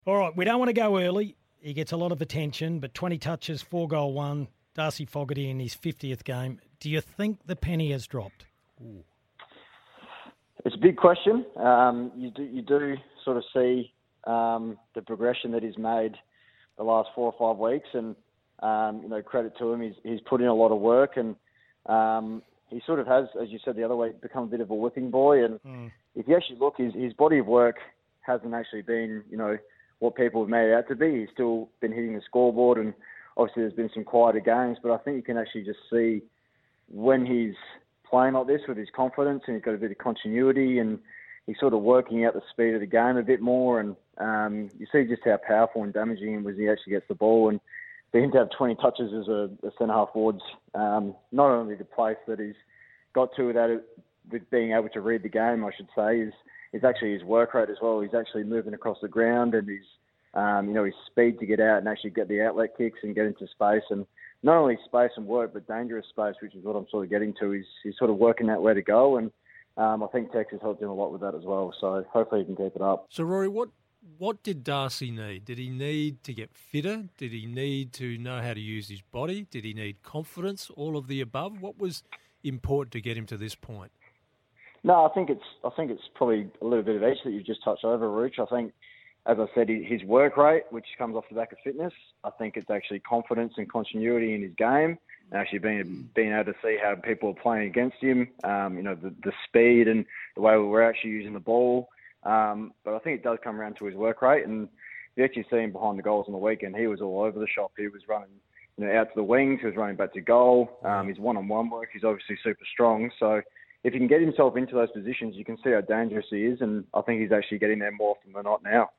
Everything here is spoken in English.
All right, we don't want to go early. He gets a lot of attention, but 20 touches, 4-goal one. Darcy Fogarty in his 50th game. Do you think the penny has dropped? Ooh. It's a big question. You do sort of see the progression that he's made the last 4 or 5 weeks, and credit to him. He's put in a lot of work, and he sort of has, as you said the other week, become a bit of a whipping boy. And if you actually look, his body of work hasn't actually been, what people have made it out to be. He's still been hitting the scoreboard, and obviously there's been some quieter games, but I think you can actually just see when he's playing like this with his confidence, and he's got a bit of continuity, and he's sort of working out the speed of the game a bit more, and you see just how powerful and damaging he was. He actually gets the ball, and for him to have 20 touches as a centre-half forward, not only the place that he's got to with being able to read the game, I should say, is actually his work rate as well. He's actually moving across the ground, and his speed to get out and actually get the outlet kicks and get into space, and not only space and work, but dangerous space, which is what I'm sort of getting to. He's sort of working out where to go, and I think Tex has helped him a lot with that as well. So hopefully he can keep it up. So Rory, what did Darcy need? Did he need to get fitter? Did he need to know how to use his body? Did he need confidence? All of the above? What was important to get him to this point? No, I think it's probably a little bit of each that you've just touched over, Rooch. I think, as I said, his work rate, which comes off the back of fitness. I think it's actually confidence and continuity in his game, and actually being able to see how people are playing against him. The speed and the way we're actually using the ball. But I think it does come around to his work rate, and you actually see him behind the goals on the weekend. He was all over the shop. He was running, out to the wings. He was running back to goal. His one-on-one work. He's obviously super strong. So if he can get himself into those positions, you can see how dangerous he is, and I think he's actually getting there more often than not now.